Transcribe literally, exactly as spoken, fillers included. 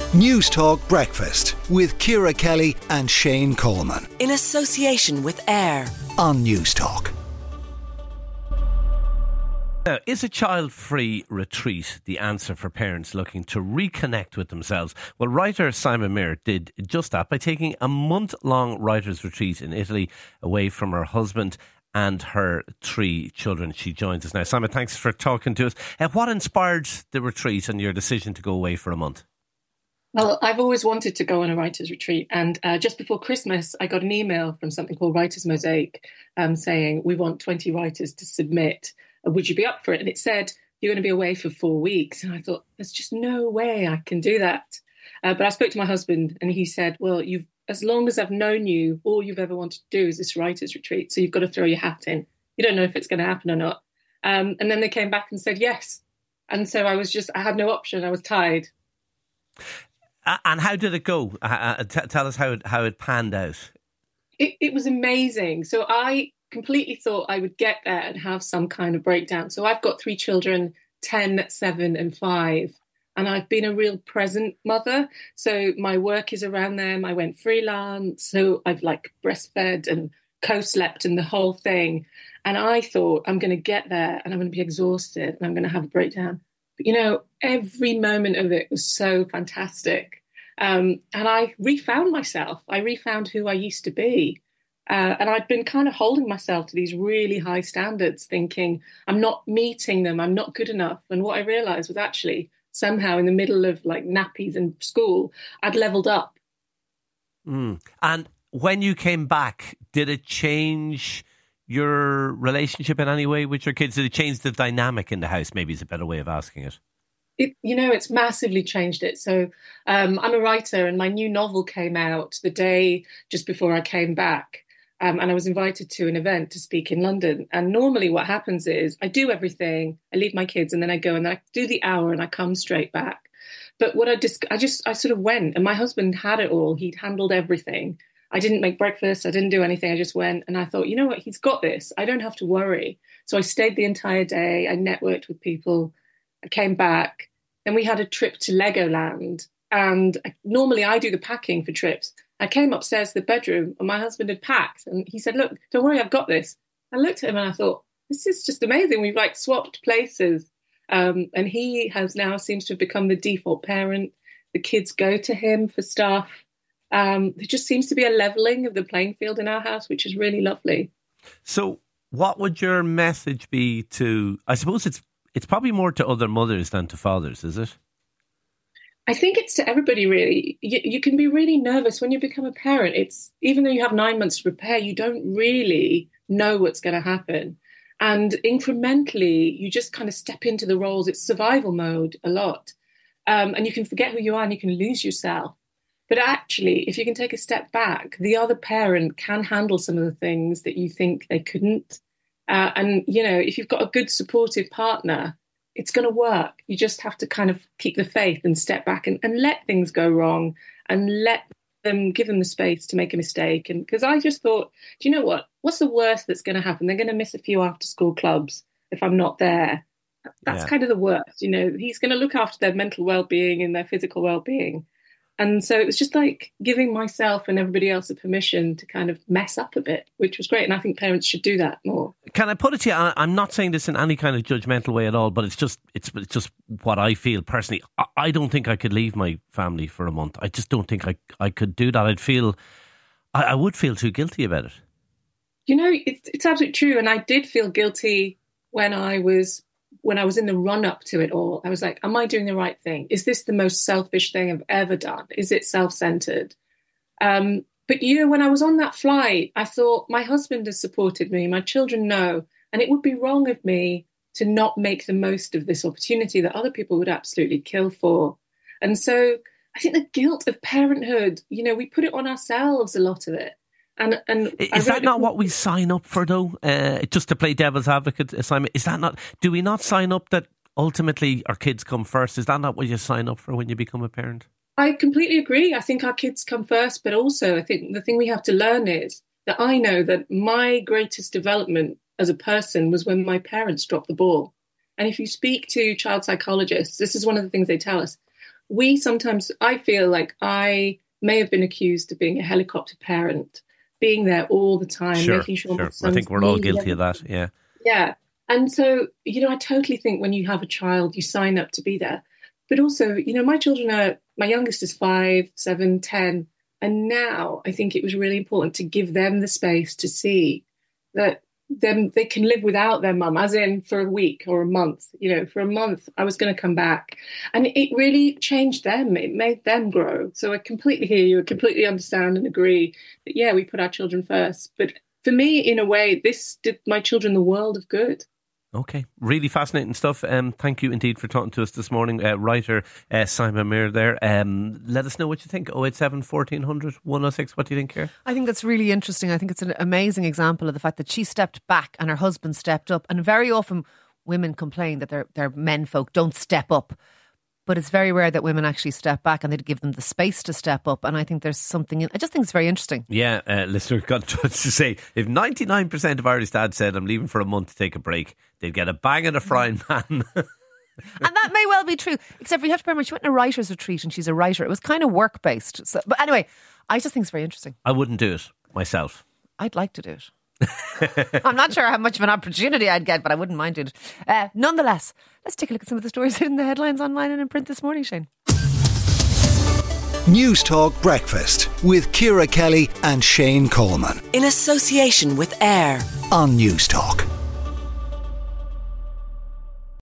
News Talk Breakfast with Ciara Kelly and Shane Coleman. In association with AIR on News Talk. Now, is a child-free retreat the answer for parents looking to reconnect with themselves? Well, writer Simon Muir did just that by taking a month-long writer's retreat in Italy away from her husband and her three children. She joins us now. Simon, thanks for talking to us. Uh, what inspired the retreat and your decision to go away for a month? Well, I've always wanted to go on a writer's retreat, and uh, just before Christmas I got an email from something called Writers Mosaic um, saying, we want twenty writers to submit. Would you be up for it? And it said, you're going to be away for four weeks. And I thought, there's just no way I can do that. Uh, but I spoke to my husband and he said, well, you've as long as I've known you, all you've ever wanted to do is this writer's retreat. So you've got to throw your hat in. You don't know if it's going to happen or not. Um, and then they came back and said, yes. And so I was just, I had no option. I was tied. And how did it go? Uh, t- tell us how it, how it panned out. It, it was amazing. So I completely thought I would get there and have some kind of breakdown. So I've got three children, ten, seven and five. And I've been a real present mother. So my work is around them. I went freelance. So I've like breastfed and co-slept and the whole thing. And I thought I'm going to get there and I'm going to be exhausted and I'm going to have a breakdown. But, you know, every moment of it was so fantastic. Um, and I refound myself. I refound who I used to be. Uh, and I'd been kind of holding myself to these really high standards, thinking I'm not meeting them, I'm not good enough. And what I realised was actually somehow in the middle of like nappies and school, I'd levelled up. Mm. And when you came back, did it change your relationship in any way with your kids? Did it change the dynamic in the house? Maybe is a better way of asking it. It, you know, it's massively changed it. So um, I'm a writer and my new novel came out the day just before I came back. Um, and I was invited to an event to speak in London. And normally what happens is I do everything, I leave my kids and then I go and then I do the hour and I come straight back. But what I just, I just, I sort of went and my husband had it all. He'd handled everything. I didn't make breakfast. I didn't do anything. I just went and I thought, you know what, he's got this. I don't have to worry. So I stayed the entire day. I networked with people. I came back. Then we had a trip to Legoland. And normally I do the packing for trips. I came upstairs to the bedroom and my husband had packed and he said, look, don't worry, I've got this. I looked at him and I thought, this is just amazing. We've like swapped places. Um, and he has now seems to have become the default parent. The kids go to him for stuff. Um, there just seems to be a levelling of the playing field in our house, which is really lovely. So what would your message be to, I suppose it's it's probably more to other mothers than to fathers, is it? I think it's to everybody, really. You, you can be really nervous when you become a parent. It's even though you have nine months to prepare, you don't really know what's going to happen. And incrementally, you just kind of step into the roles. It's survival mode a lot. Um, and you can forget who you are and you can lose yourself. But actually, if you can take a step back, the other parent can handle some of the things that you think they couldn't. Uh, and, you know, if you've got a good supportive partner, it's going to work. You just have to kind of keep the faith and step back and, and let things go wrong and let them, give them the space to make a mistake. And because I just thought, do you know what? What's the worst that's going to happen? They're going to miss a few after school clubs if I'm not there. That's yeah. kind of the worst. You know, he's going to look after their mental well-being and their physical well-being. And so it was just like giving myself and everybody else a permission to kind of mess up a bit, which was great. And I think parents should do that more. Can I put it to you? I'm not saying this in any kind of judgmental way at all, but it's just it's, it's just what I feel personally. I don't think I could leave my family for a month. I just don't think I, I could do that. I'd feel, I, I would feel too guilty about it. You know, it's, it's absolutely true. And I did feel guilty when I was when I was in the run-up to it all. I was like, am I doing the right thing? Is this the most selfish thing I've ever done? Is it self-centered? Um, but, you know, when I was on that flight, I thought my husband has supported me. My children know. And it would be wrong of me to not make the most of this opportunity that other people would absolutely kill for. And so I think the guilt of parenthood, you know, we put it on ourselves, a lot of it. And, and is that not what we sign up for, though? Uh, just to play devil's advocate, Simon, is that not? Do we not sign up that ultimately our kids come first? Is that not what you sign up for when you become a parent? I completely agree. I think our kids come first, but also I think the thing we have to learn is that I know that my greatest development as a person was when my parents dropped the ball. And if you speak to child psychologists, this is one of the things they tell us. we sometimes, I feel like I may have been accused of being a helicopter parent, being there all the time, sure, making sure sure. my son's I think we're all eating. guilty of that, yeah. Yeah. And so, you know, I totally think when you have a child, you sign up to be there. But also, you know, my children are, my youngest is five, seven, ten. And now I think it was really important to give them the space to see that them they can live without their mum, as in for a week or a month. You know, for a month, I was going to come back. And it really changed them. It made them grow. So I completely hear you. I completely understand and agree that, yeah, we put our children first. But for me, in a way, this did my children the world of good. Okay, really fascinating stuff. Um, thank you indeed for talking to us this morning. Uh, writer uh, Simon Muir there. Um, let us know what you think. oh eight seven, fourteen hundred, one oh six. What do you think here? I think that's really interesting. I think it's an amazing example of the fact that she stepped back and her husband stepped up. And very often women complain that their, their men folk don't step up. But it's very rare that women actually step back and they'd give them the space to step up. And I think there's something in, I just think it's very interesting. Yeah, uh, listener got in touch to say, if ninety-nine percent of Irish dads said I'm leaving for a month to take a break, they'd get a bang and a frying pan. And that may well be true, except for you have to remember she went in a writer's retreat and she's a writer. It was kind of work based. So, but anyway, I just think it's very interesting. I wouldn't do it myself. I'd like to do it. I'm not sure how much of an opportunity I'd get, but I wouldn't mind doing it. Uh, nonetheless, let's take a look at some of the stories in the headlines online and in print this morning, Shane. News Talk Breakfast with Ciara Kelly and Shane Coleman In association with Air. on News Talk.